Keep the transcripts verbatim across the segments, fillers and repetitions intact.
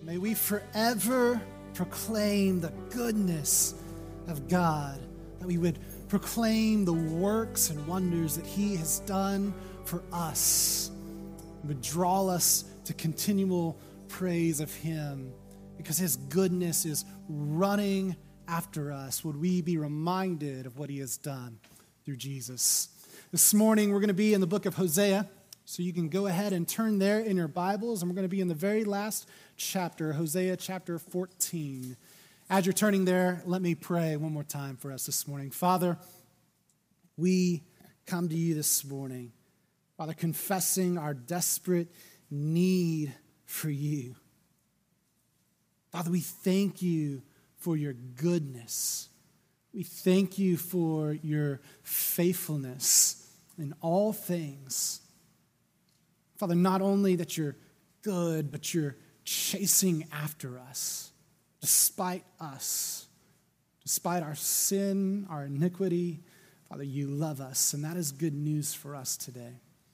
May we forever proclaim the goodness of God, that we would proclaim the works and wonders that he has done for us. It would draw us to continual praise of him because his goodness is running after us. Would we be reminded of what he has done through Jesus? This morning we're going to be in the book of Hosea, so you can go ahead and turn there in your Bibles, and we're going to be in the very last chapter, Hosea chapter fourteen. As you're turning there, let me pray one more time for us this morning. Father, we come to you this morning, Father, confessing our desperate need for you. Father, we thank you for your goodness. We thank you for your faithfulness in all things. Father, not only that you're good, but you're chasing after us, despite us, despite our sin, our iniquity. Father, you love us, and that is good news for us today.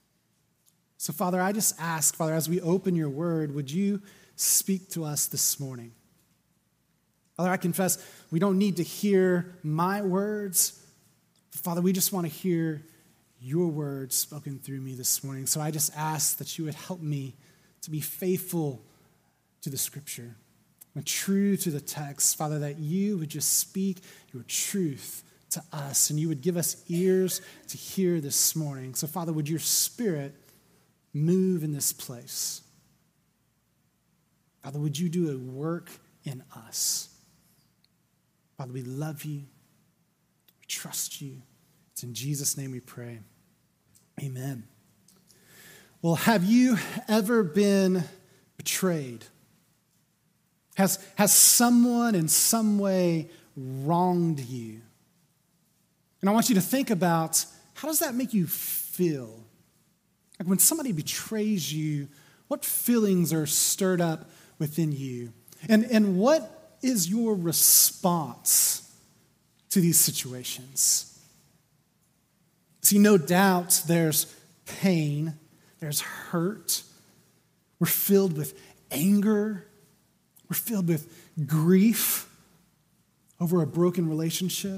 So, Father, I just ask, Father, as we open your word, would you speak to us this morning? Father, I confess we don't need to hear my words. Father, we just want to hear your words spoken through me this morning. So I just ask that you would help me to be faithful to the scripture and true to the text. Father, that you would just speak your truth to us and you would give us ears to hear this morning. So Father, would your spirit move in this place? Father, would you do a work in us? Father, we love you. We trust you. It's in Jesus' name we pray. Amen. Well, have you ever been betrayed? Has, has someone in some way wronged you? And I want you to think about, how does that make you feel? Like when somebody betrays you, what feelings are stirred up within you? And, and what is your response to these situations? See, no doubt there's pain, there's hurt. We're filled with anger. We're filled with grief over a broken relationship.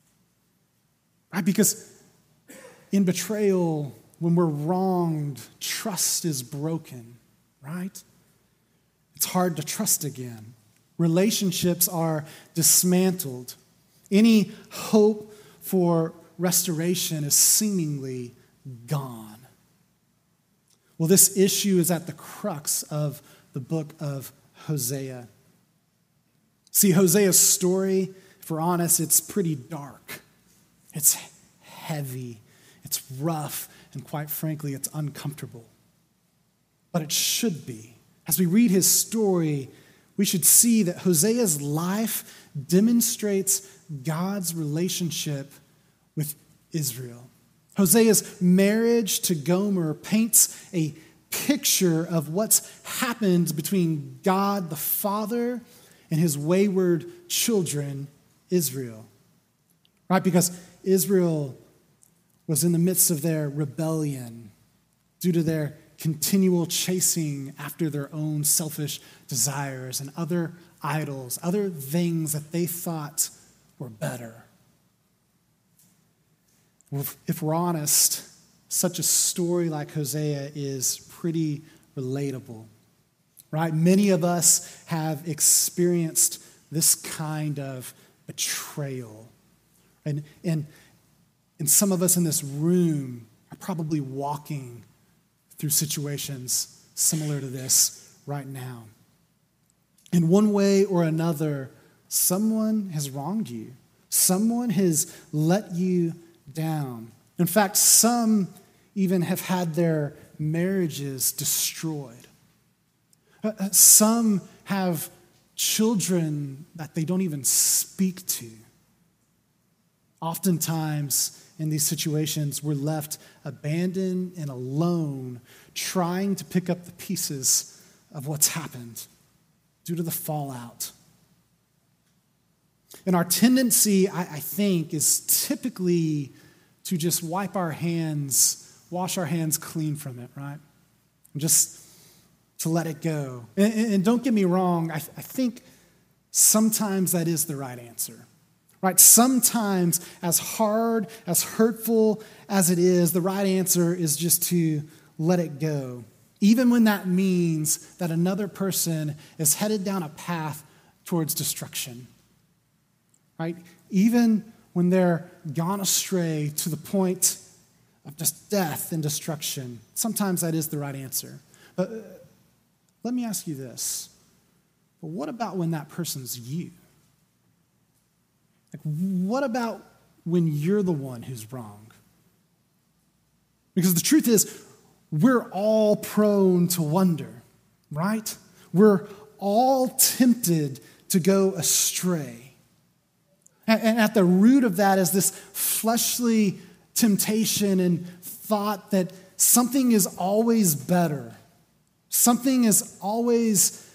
Right? Because in betrayal, when we're wronged, trust is broken, right? It's hard to trust again. Relationships are dismantled. Any hope for restoration is seemingly gone. Well, this issue is at the crux of the book of Hosea. See, Hosea's story, if we're honest, it's pretty dark. It's heavy. It's rough. And quite frankly, it's uncomfortable. But it should be. As we read his story, we should see that Hosea's life demonstrates God's relationship with Israel. Hosea's marriage to Gomer paints a picture of what's happened between God the Father and his wayward children, Israel. Right? Because Israel was in the midst of their rebellion due to their continual chasing after their own selfish desires and other idols, other things that they thought were better. If we're honest, such a story like Hosea is pretty relatable, right? Many of us have experienced this kind of betrayal. And, and, and some of us in this room are probably walking through situations similar to this right now. In one way or another, someone has wronged you. Someone has let you down. In fact, some even have had their marriages destroyed. Uh, some have children that they don't even speak to. Oftentimes, in these situations, we're left abandoned and alone, trying to pick up the pieces of what's happened due to the fallout. And our tendency, I, I think, is typically to just wipe our hands, wash our hands clean from it, right? And just to let it go. And, and don't get me wrong, I, I think sometimes that is the right answer. Right? Sometimes, as hard, as hurtful as it is, the right answer is just to let it go. Even when that means that another person is headed down a path towards destruction. Right? Even when they're gone astray to the point of just death and destruction. Sometimes that is the right answer. But uh, let me ask you this. But what about when that person's you? Like, what about when you're the one who's wrong? Because the truth is, we're all prone to wonder, right? We're all tempted to go astray. And at the root of that is this fleshly temptation and thought that something is always better. Something is always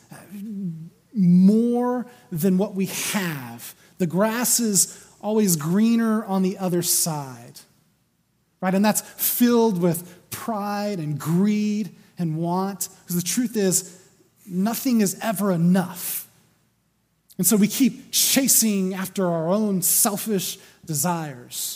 more than what we have. The grass is always greener on the other side, right? And that's filled with pride and greed and want. Because the truth is, nothing is ever enough. And so we keep chasing after our own selfish desires.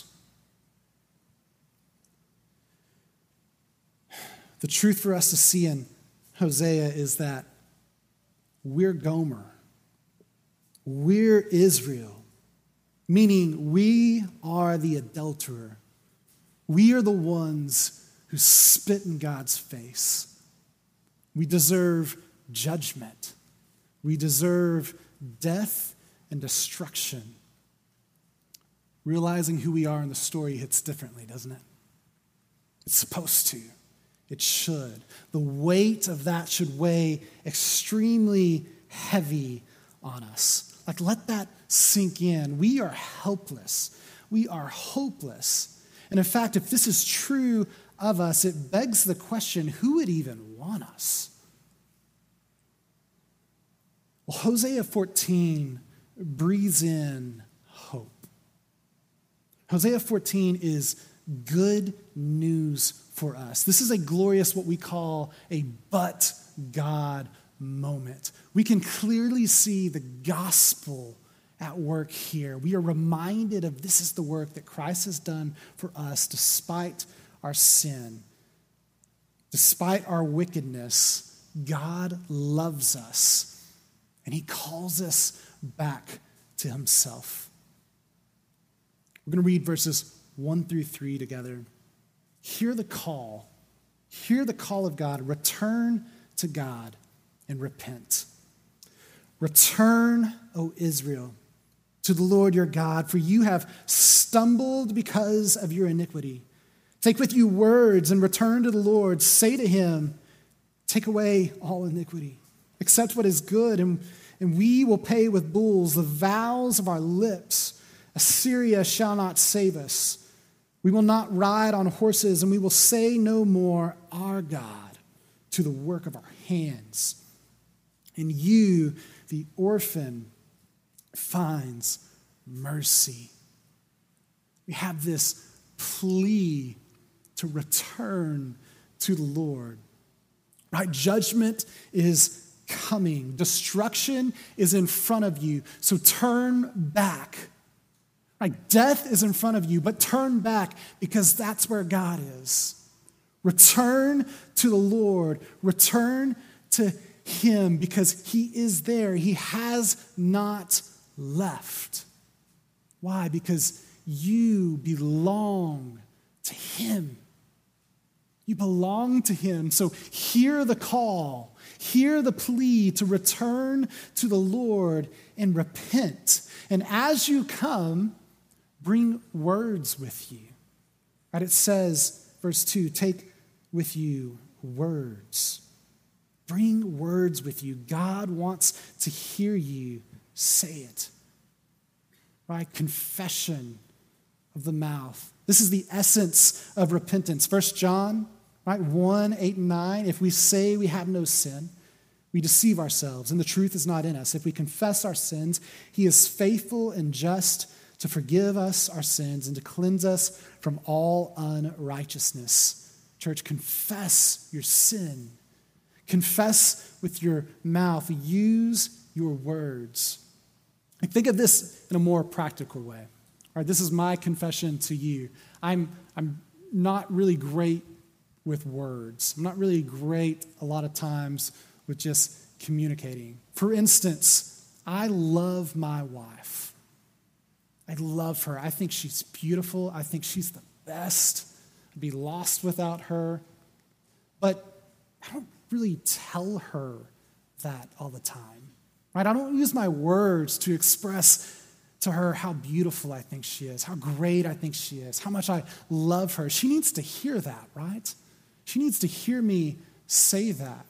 The truth for us to see in Hosea is that we're Gomer. We're Israel, meaning we are the adulterer. We are the ones who spit in God's face. We deserve judgment. We deserve death and destruction. Realizing who we are in the story hits differently, doesn't it? It's supposed to. It should. The weight of that should weigh extremely heavy on us. Like, let that sink in. We are helpless. We are hopeless. And in fact, if this is true of us, it begs the question, who would even want us? Well, Hosea fourteen breathes in hope. Hosea fourteen is good news for us. This is a glorious, what we call a but God moment. We can clearly see the gospel at work here. We are reminded of this is the work that Christ has done for us despite our sin. Despite our wickedness, God loves us, and he calls us back to himself. We're going to read verses one through three together. Hear the call. Hear the call of God. Return to God and repent. Return, O Israel, to the Lord your God, for you have stumbled because of your iniquity. Take with you words and return to the Lord. Say to him, take away all iniquity. Accept what is good, and, and we will pay with bulls the vows of our lips. Assyria shall not save us. We will not ride on horses, and we will say no more, our God, to the work of our hands. And you, the orphan, finds mercy. We have this plea to return to the Lord. Right? Judgment is coming. Destruction is in front of you. So turn back. Right? Death is in front of you, but turn back because that's where God is. Return to the Lord. Return to him because he is there. He has not left. Why? Because you belong to him. You belong to him. So hear the call. Hear the plea to return to the Lord and repent. And as you come, bring words with you. Right? It says, verse two, take with you words. Bring words with you. God wants to hear you say it. Right? Confession of the mouth. This is the essence of repentance. First John, right, one, eight, and nine. If we say we have no sin, we deceive ourselves, and the truth is not in us. If we confess our sins, he is faithful and just to forgive us our sins and to cleanse us from all unrighteousness. Church, confess your sin. Confess with your mouth. Use your words. Like, think of this in a more practical way. All right, this is my confession to you. I'm, I'm not really great with words. I'm not really great a lot of times with just communicating. For instance, I love my wife. I love her. I think she's beautiful. I think she's the best. I'd be lost without her. But I don't really tell her that all the time, right? I don't use my words to express to her how beautiful I think she is, how great I think she is, how much I love her. She needs to hear that, right? She needs to hear me say that.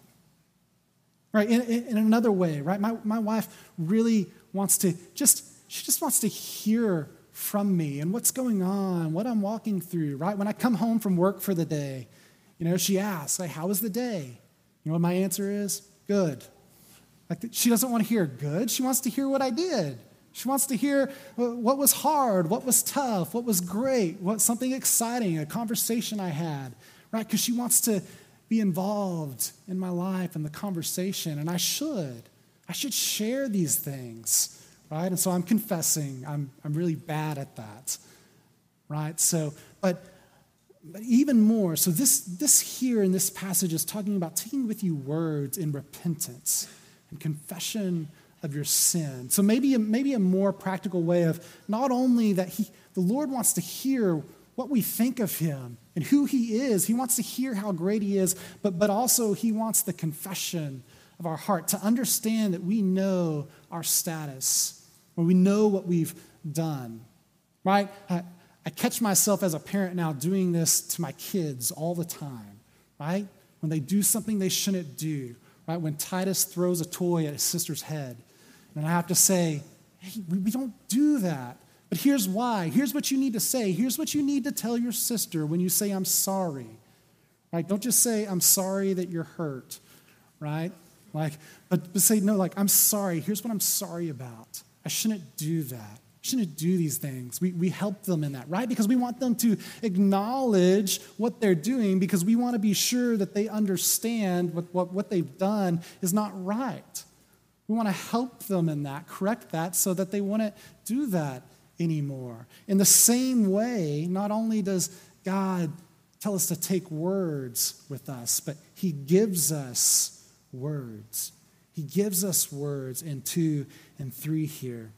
Right, in, in another way, right? My, my wife really wants to just, she just wants to hear from me and what's going on, what I'm walking through, right? When I come home from work for the day, you know, she asks, like, how was the day? You know what my answer is? Good. Like, she doesn't want to hear good. She wants to hear what I did. She wants to hear what was hard, what was tough, what was great, what something exciting, a conversation I had, right? Because she wants to be involved in my life and the conversation, and I should. I should share these things, right? And so I'm confessing I'm I'm really bad at that, right? So, but but even more, so this this here in this passage is talking about taking with you words in repentance and confession of your sin. So maybe a, maybe a more practical way of not only that he the Lord wants to hear what we think of him and who he is. He wants to hear how great he is, but, but also he wants the confession of our heart to understand that we know our status, or we know what we've done, right? I, I catch myself as a parent now doing this to my kids all the time, right? When they do something they shouldn't do, right? When Titus throws a toy at his sister's head, and I have to say, hey, we, we don't do that. But here's why. Here's what you need to say. Here's what you need to tell your sister when you say, I'm sorry. Right? Don't just say, I'm sorry that you're hurt. Right? Like, but, but say, no, like, I'm sorry. Here's what I'm sorry about. I shouldn't do that. I shouldn't do these things. We, we help them in that, right? Because we want them to acknowledge what they're doing, because we want to be sure that they understand what, what, what they've done is not right. We want to help them in that, correct that, so that they wouldn't do that anymore. In the same way, not only does God tell us to take words with us, but he gives us words. He gives us words in two and three here.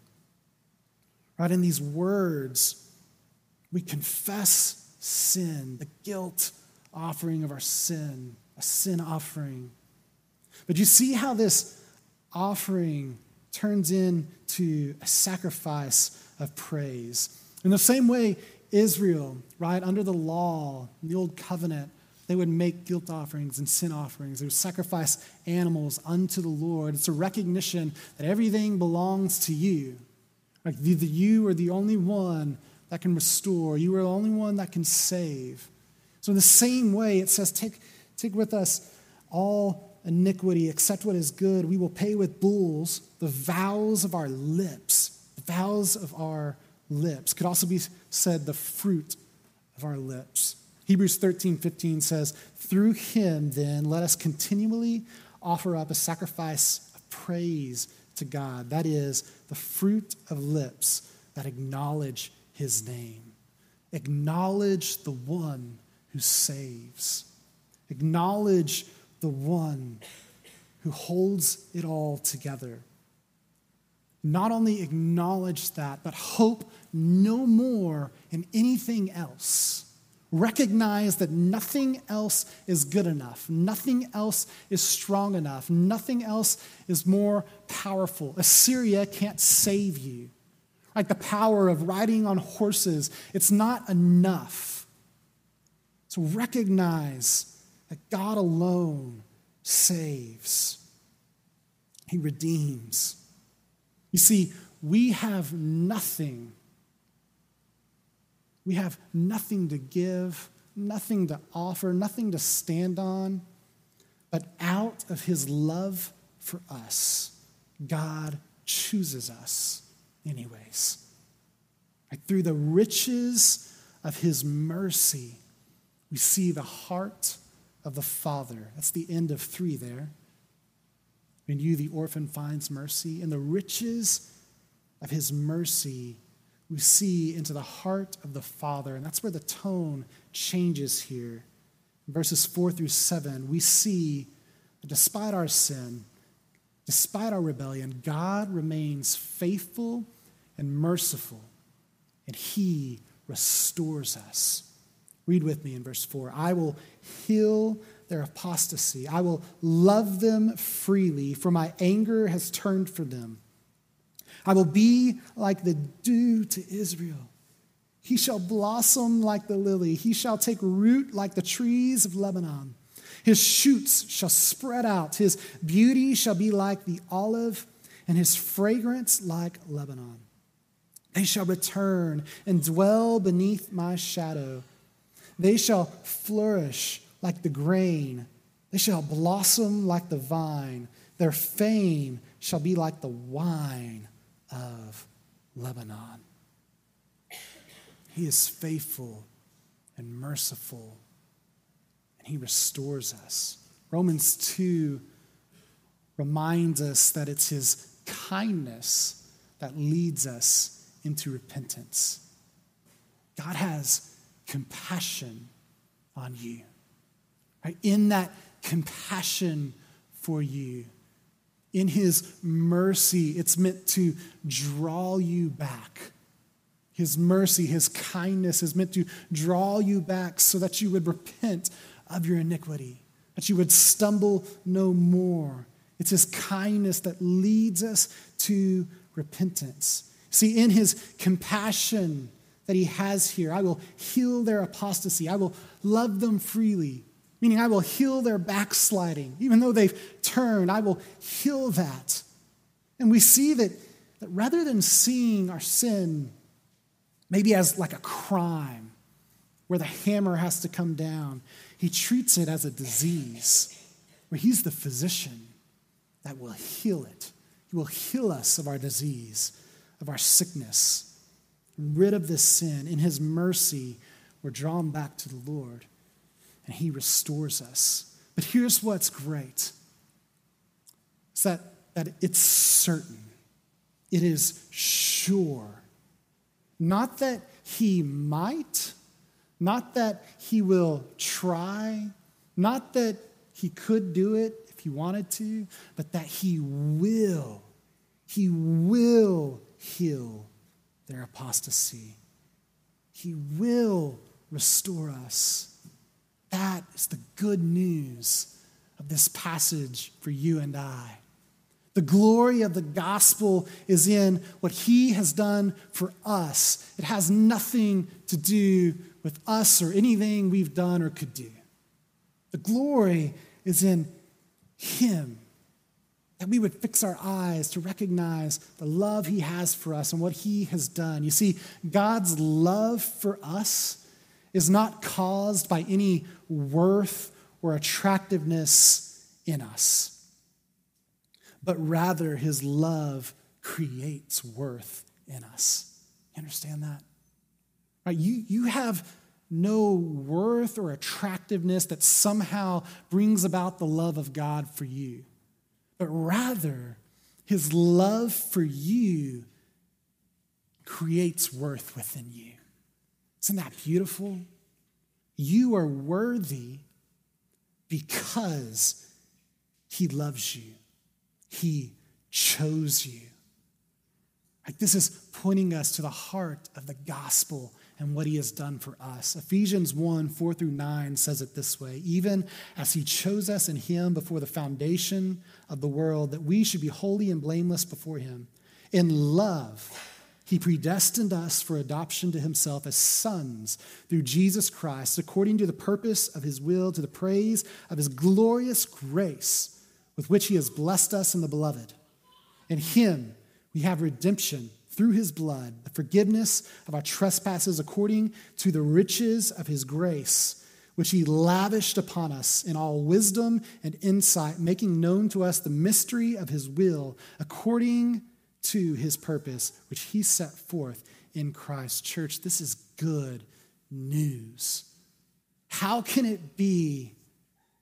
Right? In these words, we confess sin, the guilt offering of our sin, a sin offering. But you see how this offering turns into a sacrifice of praise. In the same way, Israel, right, under the law, the old covenant, they would make guilt offerings and sin offerings. They would sacrifice animals unto the Lord. It's a recognition that everything belongs to you. Like the, the, you are the only one that can restore. You are the only one that can save. So in the same way, it says, take, take with us all iniquity, except what is good. We will pay with bulls the vows of our lips. The vows of our lips. Could also be said the fruit of our lips. Hebrews thirteen fifteen says, through him then let us continually offer up a sacrifice of praise to God. That is the fruit of lips that acknowledge his name. Acknowledge the one who saves. Acknowledge the one who holds it all together. Not only acknowledge that, but hope no more in anything else. Recognize that nothing else is good enough. Nothing else is strong enough. Nothing else is more powerful. Assyria can't save you. Like the power of riding on horses, it's not enough. So recognize that God alone saves. He redeems. You see, we have nothing. We have nothing to give, nothing to offer, nothing to stand on. But out of his love for us, God chooses us anyways. Like through the riches of his mercy, we see the heart of the Father. That's the end of three there. In you, the orphan finds mercy. In the riches of his mercy, we see into the heart of the Father. And that's where the tone changes here. In verses four through seven, we see that despite our sin, despite our rebellion, God remains faithful and merciful, and he restores us. Read with me in verse four. I will heal their apostasy. I will love them freely, for my anger has turned from them. I will be like the dew to Israel. He shall blossom like the lily. He shall take root like the trees of Lebanon. His shoots shall spread out. His beauty shall be like the olive, and his fragrance like Lebanon. They shall return and dwell beneath my shadow. They shall flourish like the grain. They shall blossom like the vine. Their fame shall be like the wine of Lebanon. He is faithful and merciful, and he restores us. Romans two reminds us that it's his kindness that leads us into repentance. God has compassion on you. Right? In that compassion for you, in his mercy, it's meant to draw you back. His mercy, his kindness is meant to draw you back so that you would repent of your iniquity, that you would stumble no more. It's his kindness that leads us to repentance. See, in his compassion that he has here, I will heal their apostasy. I will love them freely, meaning I will heal their backsliding. Even though they've turned, I will heal that. And we see that, that rather than seeing our sin maybe as like a crime where the hammer has to come down, he treats it as a disease where he's the physician that will heal it. He will heal us of our disease, of our sickness, rid of this sin. In his mercy, we're drawn back to the Lord, and he restores us. But here's what's great. It's that, that it's certain. It is sure. Not that he might, not that he will try, not that he could do it if he wanted to, but that he will, he will heal their apostasy. He will restore us. That is the good news of this passage for you and I. The glory of the gospel is in what he has done for us. It has nothing to do with us or anything we've done or could do. The glory is in him, that we would fix our eyes to recognize the love he has for us and what he has done. You see, God's love for us is not caused by any worth or attractiveness in us, but rather his love creates worth in us. You understand that? Right? You, you have no worth or attractiveness that somehow brings about the love of God for you, but rather his love for you creates worth within you. Isn't that beautiful? You are worthy because he loves you. He chose you. Like, this is pointing us to the heart of the gospel and what he has done for us. Ephesians one, four through nine says it this way: even as he chose us in him before the foundation of the world, that we should be holy and blameless before him. In love, he predestined us for adoption to himself as sons through Jesus Christ, according to the purpose of his will, to the praise of his glorious grace, with which he has blessed us in the beloved. In him we have redemption through his blood, the forgiveness of our trespasses according to the riches of his grace, which he lavished upon us in all wisdom and insight, making known to us the mystery of his will according to his purpose, which he set forth in Christ. Church, this is good news. How can it be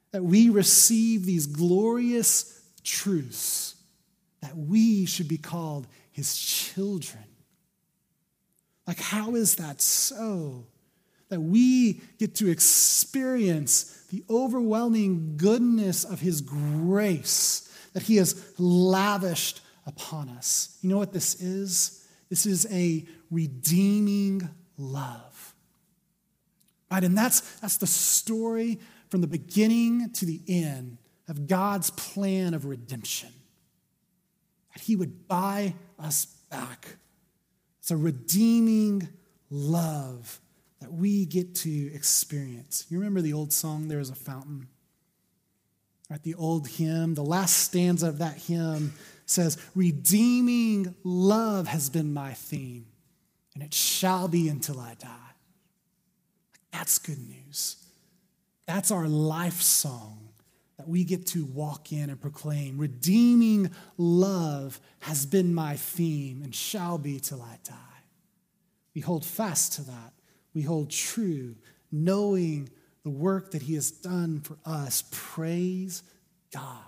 that we receive these glorious truths, that we should be called his children. Like, how is that so? That we get to experience the overwhelming goodness of his grace that he has lavished upon us. You know what this is? This is a redeeming love. Right? And that's, that's the story from the beginning to the end of God's plan of redemption. That he would buy us back. It's a redeeming love that we get to experience. You remember the old song, There Is a Fountain? Right, the old hymn, the last stanza of that hymn says, redeeming love has been my theme, and it shall be until I die. That's good news. That's our life song that we get to walk in and proclaim. Redeeming love has been my theme and shall be till I die. We hold fast to that. We hold true, knowing the work that he has done for us. Praise God.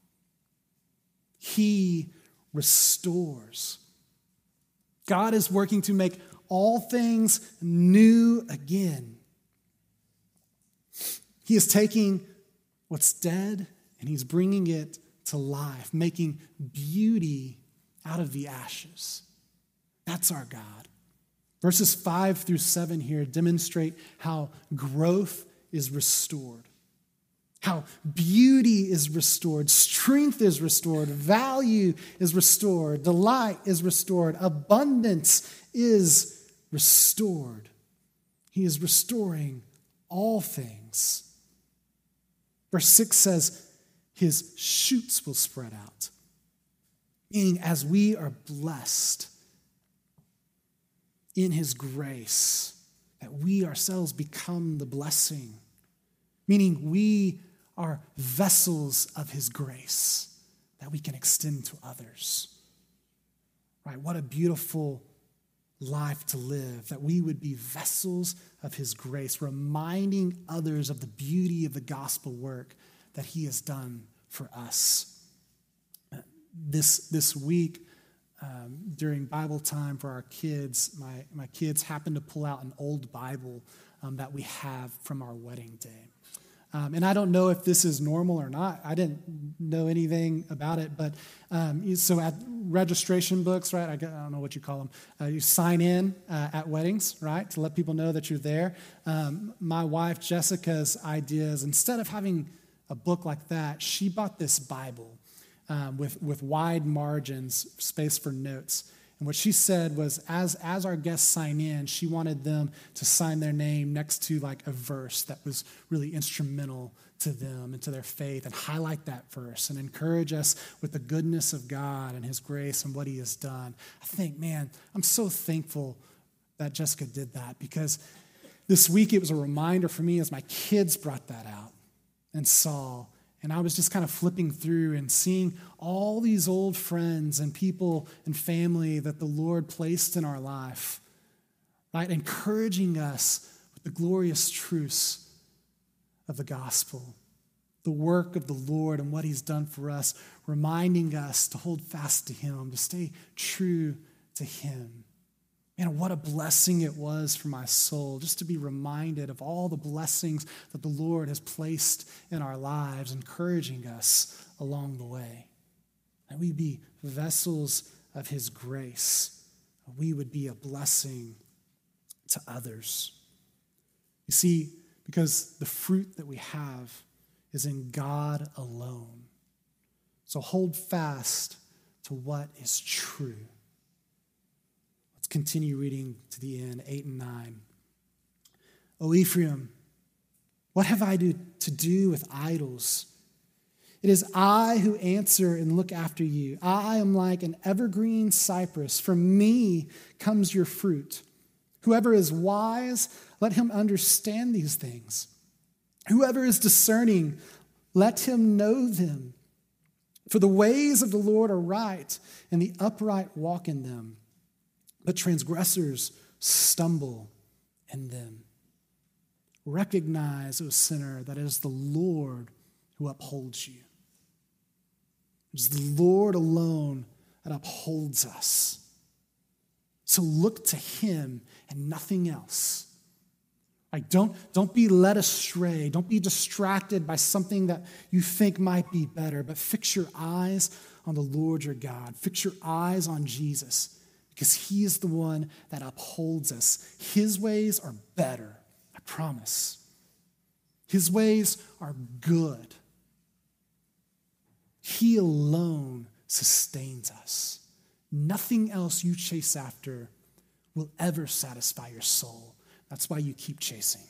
He restores. God is working to make all things new again. He is taking what's dead and he's bringing it to life, making beauty out of the ashes. That's our God. Verses five through seven here demonstrate how growth is restored, how beauty is restored, strength is restored, value is restored, delight is restored, abundance is restored. He is restoring all things. Verse six says, his shoots will spread out, meaning as we are blessed in his grace, that we ourselves become the blessing, meaning we are vessels of his grace that we can extend to others. Right? What a beautiful life to live, that we would be vessels of his grace, reminding others of the beauty of the gospel work that he has done for us. This, this week, um, during Bible time for our kids, my, my kids happened to pull out an old Bible um, that we have from our wedding day. Um, and I don't know if this is normal or not. I didn't know anything about it. But um, so at registration books, right, I don't know what you call them, uh, you sign in uh, at weddings, right, to let people know that you're there. Um, my wife, Jessica's idea is instead of having a book like that, she bought this Bible um, with, with wide margins, space for notes. And what she said was, as, as our guests sign in, she wanted them to sign their name next to like a verse that was really instrumental to them and to their faith, and highlight that verse and encourage us with the goodness of God and his grace and what he has done. I think, man, I'm so thankful that Jessica did that, because this week it was a reminder for me as my kids brought that out and saw. And I was just kind of flipping through and seeing all these old friends and people and family that the Lord placed in our life, right? Encouraging us with the glorious truths of the gospel, the work of the Lord and what he's done for us, reminding us to hold fast to him, to stay true to him. Man, what a blessing it was for my soul just to be reminded of all the blessings that the Lord has placed in our lives, encouraging us along the way. That we be vessels of his grace. We would be a blessing to others. You see, because the fruit that we have is in God alone. So hold fast to what is true. Continue reading to the end, eight and nine. O Ephraim, what have I do, to do with idols? It is I who answer and look after you. I am like an evergreen cypress. From me comes your fruit. Whoever is wise, let him understand these things. Whoever is discerning, let him know them. For the ways of the Lord are right, and the upright walk in them. But transgressors stumble in them. Recognize, O sinner, that it is the Lord who upholds you. It's the Lord alone that upholds us. So look to him and nothing else. Like don't, don't be led astray. Don't be distracted by something that you think might be better, but fix your eyes on the Lord your God. Fix your eyes on Jesus, because he is the one that upholds us. His ways are better, I promise. His ways are good. He alone sustains us. Nothing else you chase after will ever satisfy your soul. That's why you keep chasing.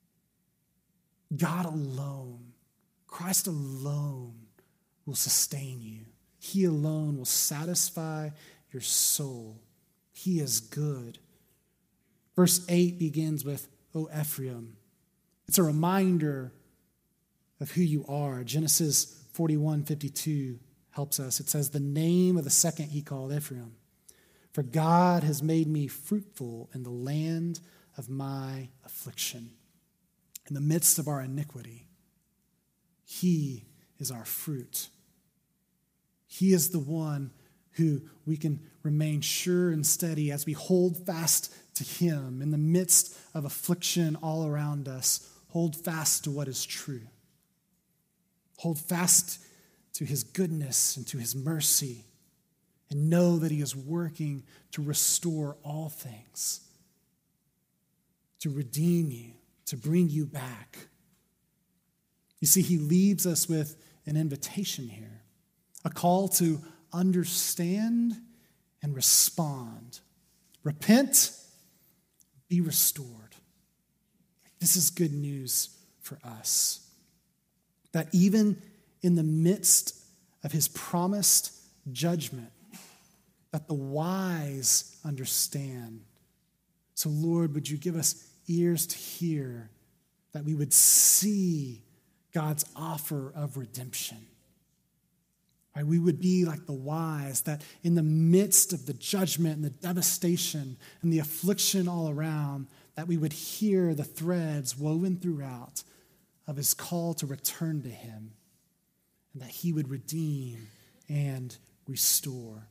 God alone, Christ alone will sustain you. He alone will satisfy your soul. He is good. Verse eight begins with, O Ephraim. It's a reminder of who you are. Genesis forty-one fifty-two helps us. It says, the name of the second he called Ephraim. For God has made me fruitful in the land of my affliction. In the midst of our iniquity, he is our fruit. He is the one who we can remain sure and steady as we hold fast to him in the midst of affliction all around us. Hold fast to what is true. Hold fast to his goodness and to his mercy, and know that he is working to restore all things, to redeem you, to bring you back. You see, he leaves us with an invitation here, a call to understand and respond. Repent, be restored. This is good news for us, that even in the midst of his promised judgment, that the wise understand. So, Lord, would you give us ears to hear, that we would see God's offer of redemption. Right? We would be like the wise, that in the midst of the judgment and the devastation and the affliction all around, that we would hear the threads woven throughout of his call to return to him, and that he would redeem and restore.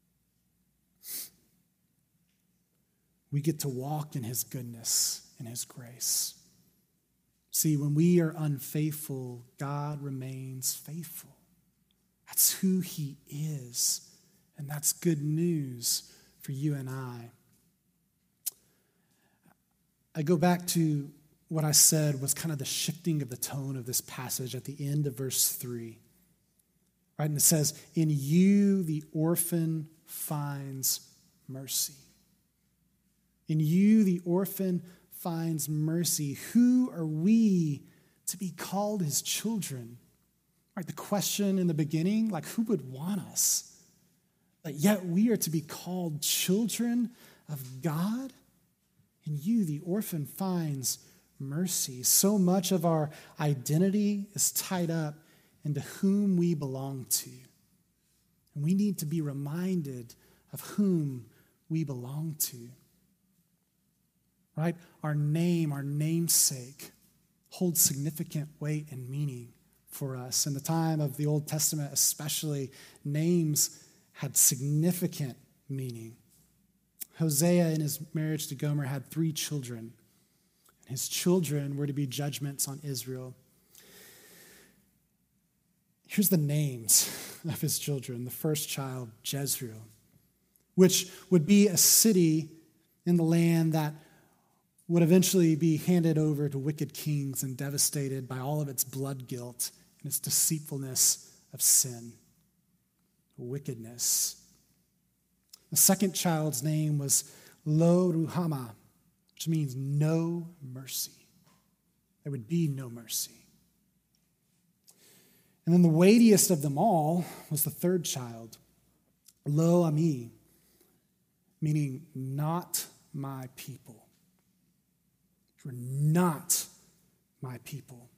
We get to walk in his goodness and his grace. See, when we are unfaithful, God remains faithful. That's who he is, and that's good news for you and I. I go back to what I said was kind of the shifting of the tone of this passage at the end of verse three. Right? And it says, in you the orphan finds mercy. In you the orphan finds mercy. Who are we to be called his children? Right? The question in the beginning, like, who would want us? But yet we are to be called children of God. In you the orphan finds mercy. So much of our identity is tied up into whom we belong to. And we need to be reminded of whom we belong to. Right? Our name, our namesake, holds significant weight and meaning for us. In the time of the Old Testament especially, names had significant meaning. Hosea, in his marriage to Gomer, had three children. His children were to be judgments on Israel. Here's the names of his children. The first child, Jezreel, which would be a city in the land that would eventually be handed over to wicked kings and devastated by all of its blood guilt and its deceitfulness of sin, wickedness. The second child's name was Lo Ruhamah, which means no mercy. There would be no mercy. And then the weightiest of them all was the third child, Lo Ami, meaning not my people. You're not my people.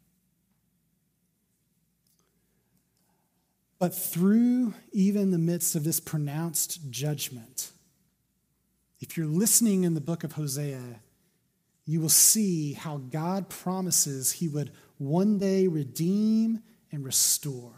But through even the midst of this pronounced judgment, if you're listening in the book of Hosea, you will see how God promises he would one day redeem and restore.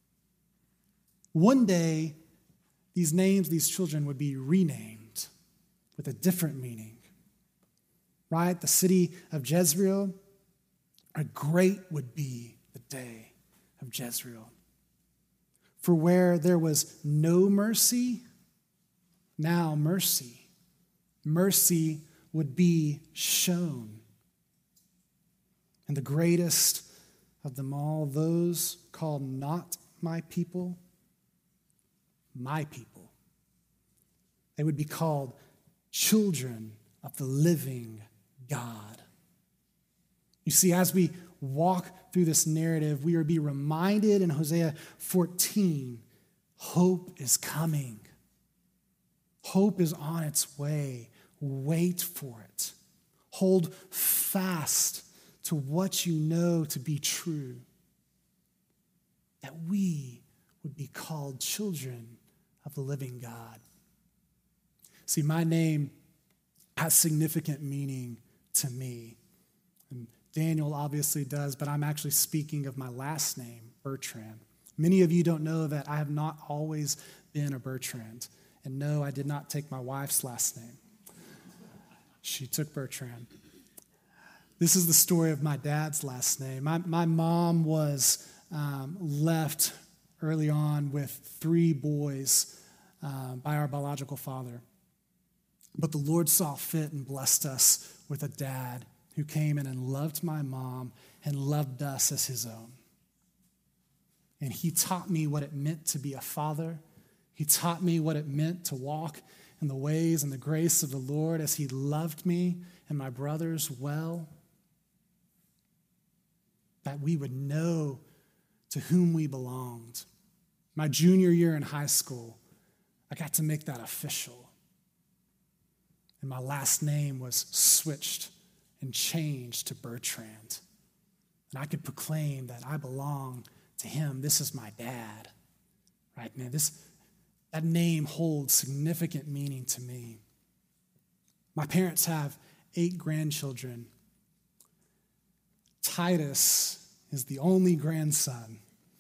One day, these names, these children would be renamed with a different meaning. Right? The city of Jezreel, a great would be the day of Jezreel. For where there was no mercy, now mercy. Mercy would be shown. And the greatest of them all, those called not my people, my people. They would be called children of the living God. You see, as we walk through this narrative, we are be reminded in Hosea fourteen, hope is coming. Hope is on its way. Wait for it. Hold fast to what you know to be true. That we would be called children of the living God. See, my name has significant meaning to me. And Daniel obviously does, but I'm actually speaking of my last name, Bertrand. Many of you don't know that I have not always been a Bertrand. And no, I did not take my wife's last name. She took Bertrand. This is the story of my dad's last name. My, my mom was um, left early on with three boys uh, by our biological father. But the Lord saw fit and blessed us with a dad who came in and loved my mom and loved us as his own. And he taught me what it meant to be a father. He taught me what it meant to walk in the ways and the grace of the Lord as he loved me and my brothers well. That we would know to whom we belonged. My junior year in high school, I got to make that official. And my last name was switched and changed to Bertrand. And I could proclaim that I belong to him. This is my dad. Right, man? This, that name holds significant meaning to me. My parents have eight grandchildren. Titus is the only grandson.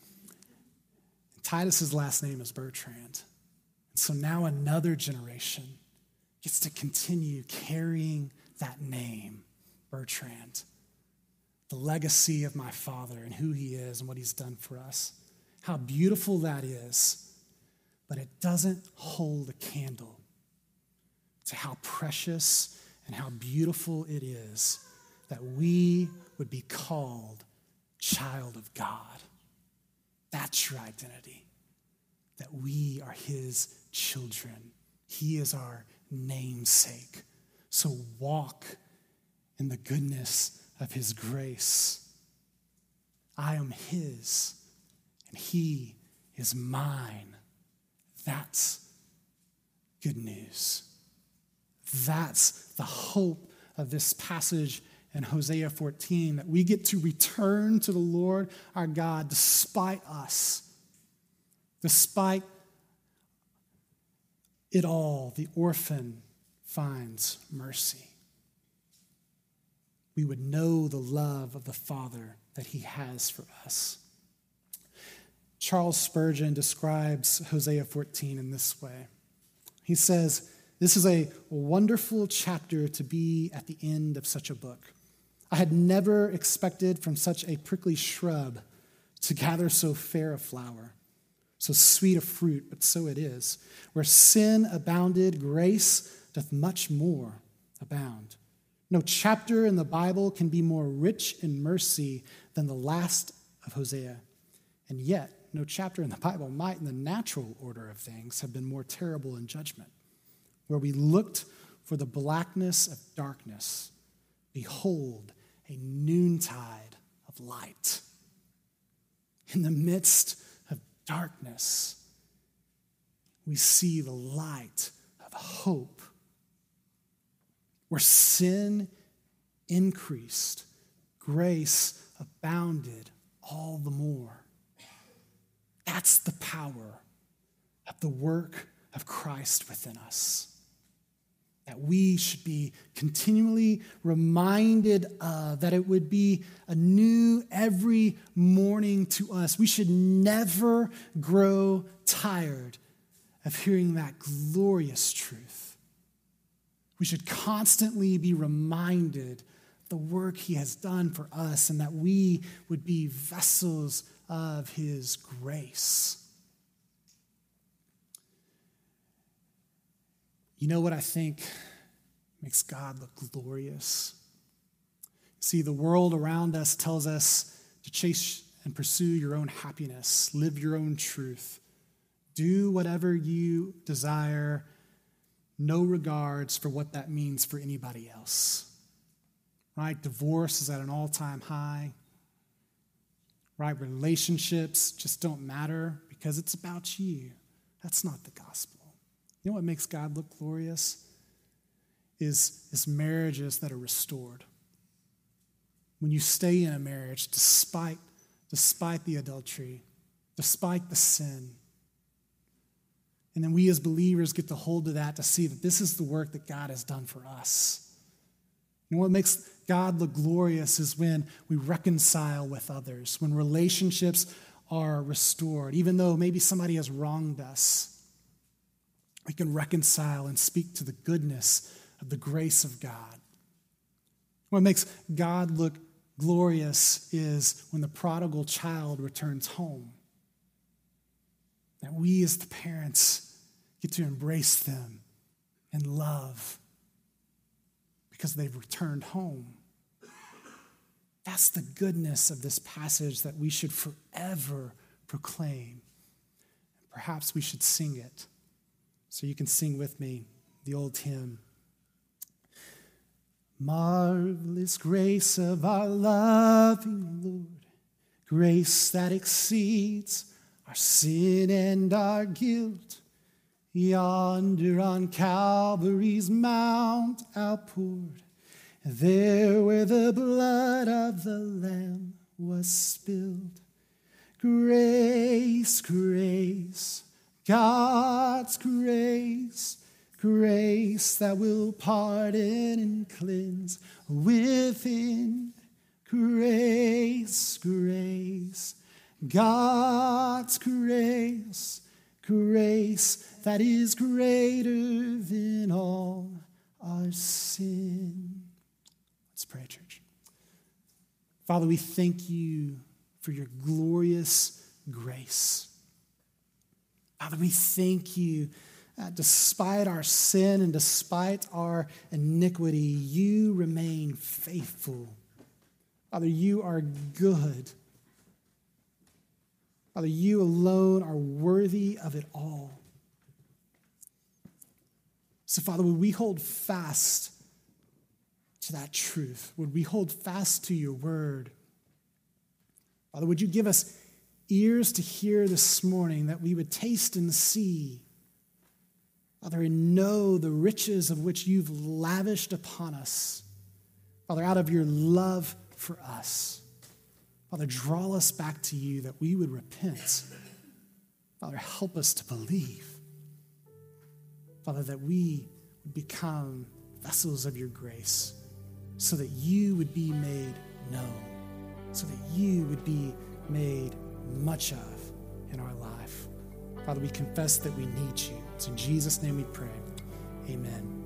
Titus's last name is Bertrand. And so now another generation gets to continue carrying that name, Bertrand. The legacy of my father and who he is and what he's done for us. How beautiful that is. But it doesn't hold a candle to how precious and how beautiful it is that we would be called child of God. That's your identity, that we are his children. He is our namesake. So walk in the goodness of his grace. I am his, and he is mine. That's good news. That's the hope of this passage in Hosea fourteen, that we get to return to the Lord our God despite us. Despite it all, the orphan finds mercy. We would know the love of the Father that he has for us. Charles Spurgeon describes Hosea fourteen in this way. He says, "This is a wonderful chapter to be at the end of such a book. I had never expected from such a prickly shrub to gather so fair a flower, so sweet a fruit, but so it is. Where sin abounded, grace doth much more abound. No chapter in the Bible can be more rich in mercy than the last of Hosea. And yet, no chapter in the Bible might, in the natural order of things, have been more terrible in judgment. Where we looked for the blackness of darkness, behold, a noontide of light. In the midst of darkness, we see the light of hope. Where sin increased, grace abounded all the more. That's the power of the work of Christ within us. that we should be continually reminded of, that it would be anew every morning to us. We should never grow tired of hearing that glorious truth. We should constantly be reminded of the work he has done for us, and that we would be vessels of his grace. You know what I think makes God look glorious? See, the world around us tells us to chase and pursue your own happiness, live your own truth, do whatever you desire, no regards for what that means for anybody else. Right? Divorce is at an all-time high. Right? Relationships just don't matter because it's about you. That's not the gospel. You know what makes God look glorious? Is, is marriages that are restored. When you stay in a marriage despite, despite the adultery, despite the sin. And then we as believers get to hold to that to see that this is the work that God has done for us. You know what makes God look glorious is when we reconcile with others, when relationships are restored, even though maybe somebody has wronged us. We can reconcile and speak to the goodness of the grace of God. What makes God look glorious is when the prodigal child returns home. That we as the parents get to embrace them and love because they've returned home. That's the goodness of this passage that we should forever proclaim. Perhaps we should sing it. So you can sing with me the old hymn. Marvelous grace of our loving Lord, grace that exceeds our sin and our guilt, yonder on Calvary's mount outpoured, there where the blood of the Lamb was spilled. Grace, grace, God's grace, grace that will pardon and cleanse within. Grace, grace, God's grace, grace that is greater than all our sin. Let's pray, church. Father, we thank you for your glorious grace. Father, we thank you that despite our sin and despite our iniquity, you remain faithful. Father, you are good. Father, you alone are worthy of it all. So, Father, would we hold fast to that truth? Would we hold fast to your word? Father, would you give us ears to hear this morning, that we would taste and see, Father, and know the riches of which you've lavished upon us. Father, out of your love for us. Father, draw us back to you that we would repent. Father, help us to believe. Father, that we would become vessels of your grace so that you would be made known, so that you would be made much of in our life. Father, we confess that we need you. It's in Jesus' name we pray. Amen.